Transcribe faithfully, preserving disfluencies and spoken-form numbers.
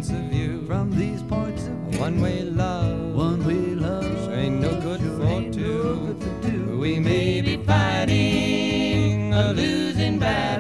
points of view. From these points of view. One-way love, One-way love sure ain't no good sure for ain't two. no good for two. We may be fighting a losing battle,